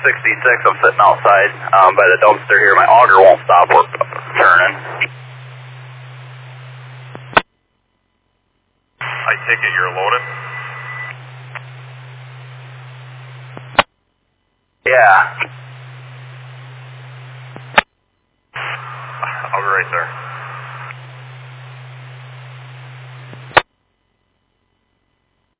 66. I'm sitting outside by the dumpster here. My auger won't stop turning. I take it you're loaded? Yeah. I'll be right there.